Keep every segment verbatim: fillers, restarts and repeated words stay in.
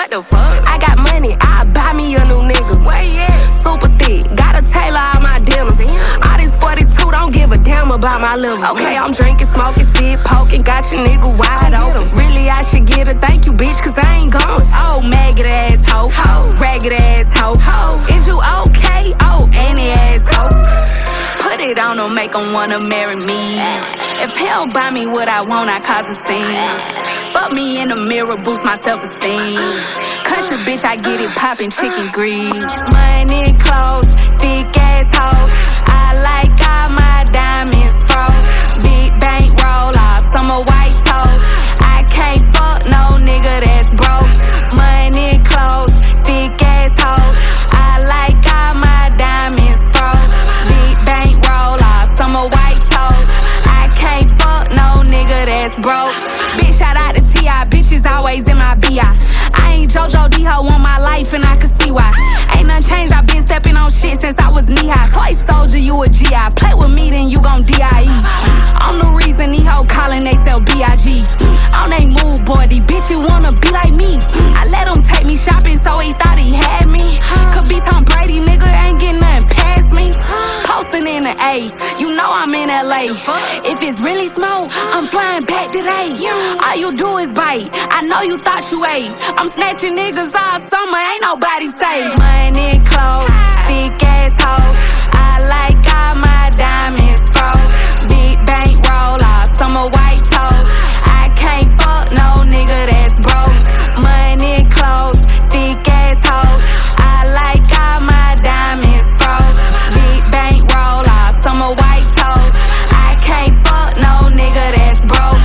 what the fuck? I got money, I buy me a new nigga. Where you at? Super thick, gotta tailor all my dinners. All this forty-two, don't give a damn about my liver. Okay, I'm drinking, smoking, sit, poking, got your nigga wide open. Really, I should get a thank you, bitch, cause I ain't gone. Oh, maggot ass hoe, ho. Ragged ass hoe, ho. Is you okay? Oh, any ass hoe. Put it on him, make him wanna marry me. If he don't buy me what I want, I cause a scene. Fuck me in the mirror, boost my self-esteem. Country bitch, I get it poppin', chicken grease. Money, clothes, thick ass hoes. I like all my diamonds froze. Big bank roll off, summer white toes. I can't fuck no nigga that's broke. Money, clothes, thick ass hoes. I like all my diamonds froze. Big bank roll off, summer white toes. I can't fuck no nigga that's broke. Bitch, shout out to T I, bitches always in my B I. I ain't JoJo D-Ho on my life and I can see why. Ain't nothing changed, I been stepping on shit since I was knee-high. Toy soldier, you a G I. Play with me, then you gon' D I E. I'm the reason these hoes callin' they sell B I G. On they move, boy, these bitches wanna be like me. I let him take me shopping so he thought he had me. Could be Tom Brady, nigga, ain't getting nothing past me. Posting in the A, you know I'm in L A. If it's really smoke, I'm flying back today. All you do is bite, I know you thought you ate. I'm snatching niggas all summer, ain't nobody safe. Money, clothes, thick ass hoes. I like all my diamonds froze. Big bank roll off, summer white toes. I can't fuck no nigga that's broke. Money, clothes, thick ass hoes. I like all my diamonds froze. Big bank roll off, summer white toes. I can't fuck no nigga that's broke.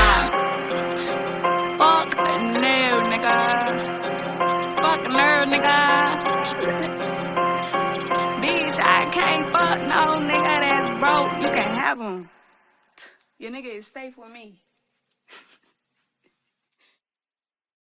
Fuck no, nigga. Fuck a nerd, nigga. Bitch, I can't fuck no nigga that's broke. You can have him. Your nigga is safe with me.